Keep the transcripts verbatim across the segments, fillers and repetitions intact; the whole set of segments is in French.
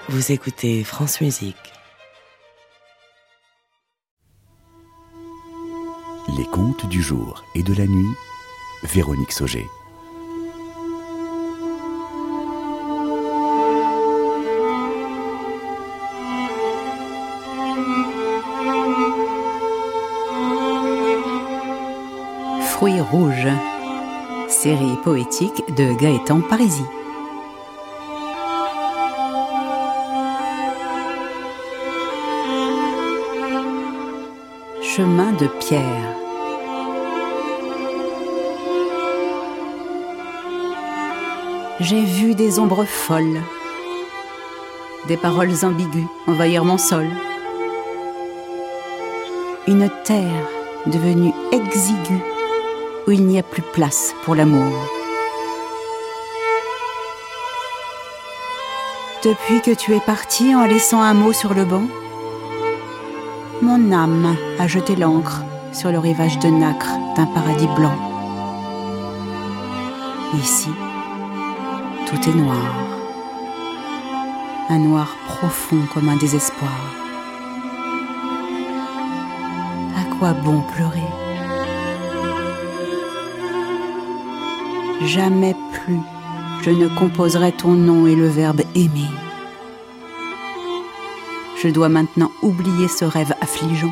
Vous écoutez France Musique. Les contes du jour et de la nuit, Véronique Sauger. Fruits rouges, série poétique de Gaëtan Parisi. Chemin de pierre. J'ai vu des ombres folles, des paroles ambiguës envahir mon sol. Une terre devenue exiguë, où il n'y a plus place pour l'amour. Depuis que tu es parti en laissant un mot sur le banc, mon âme a jeté l'ancre sur le rivage de nacre d'un paradis blanc. Ici, tout est noir, un noir profond comme un désespoir. À quoi bon pleurer ? Jamais plus je ne composerai ton nom et le verbe aimer. Je dois maintenant oublier ce rêve affligeant.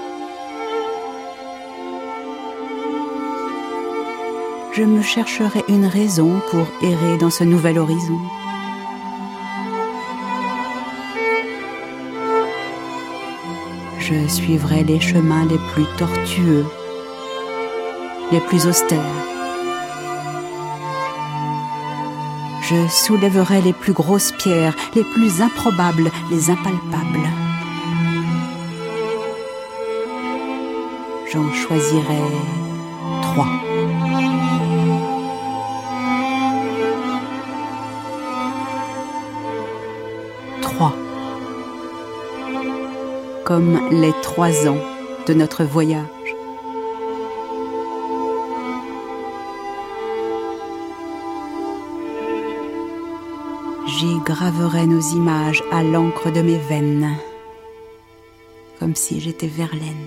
Je me chercherai une raison pour errer dans ce nouvel horizon. Je suivrai les chemins les plus tortueux, les plus austères. Je soulèverai les plus grosses pierres, les plus improbables, les impalpables. J'en choisirai trois. Trois. Comme les trois ans de notre voyage. J'y graverai nos images à l'encre de mes veines, comme si j'étais Verlaine.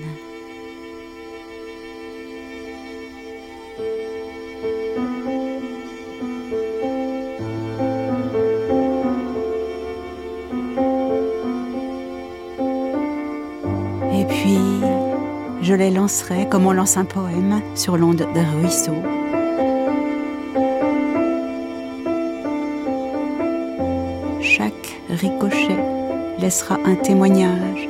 Et puis, je les lancerai comme on lance un poème sur l'onde d'un ruisseau. Chaque ricochet laissera un témoignage,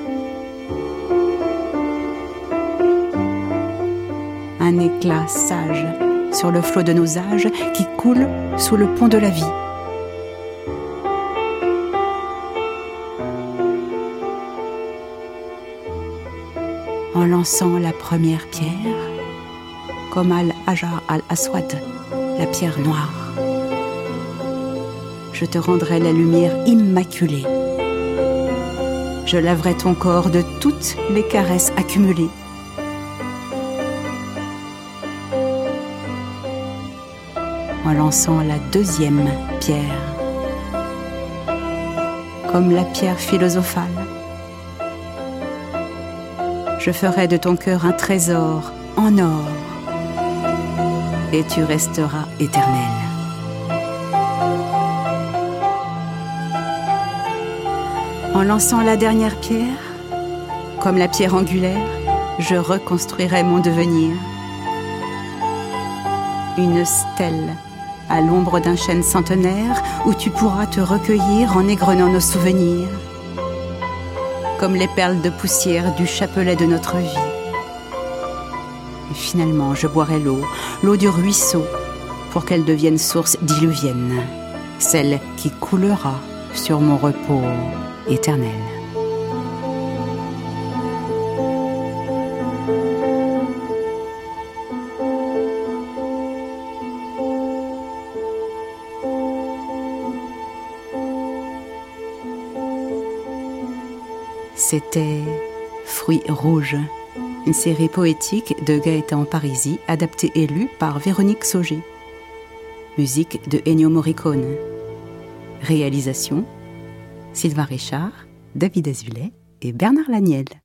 un éclat sage sur le flot de nos âges qui coule sous le pont de la vie. En lançant la première pierre, comme Al-Hajar al-Aswad, la pierre noire, je te rendrai la lumière immaculée. Je laverai ton corps de toutes les caresses accumulées. En lançant la deuxième pierre, comme la pierre philosophale, je ferai de ton cœur un trésor en or, et tu resteras éternel. En lançant la dernière pierre, comme la pierre angulaire, je reconstruirai mon devenir. Une stèle à l'ombre d'un chêne centenaire où tu pourras te recueillir en égrenant nos souvenirs, comme les perles de poussière du chapelet de notre vie. Et finalement, je boirai l'eau, l'eau du ruisseau, pour qu'elle devienne source diluvienne, celle qui coulera sur mon repos éternel. C'était Fruits rouges, une série poétique de Gaëtan Parisi, adaptée et lue par Véronique Sauger. Musique de Ennio Morricone. Réalisation Sylvain Richard, David Azoulay et Bernard Laniel.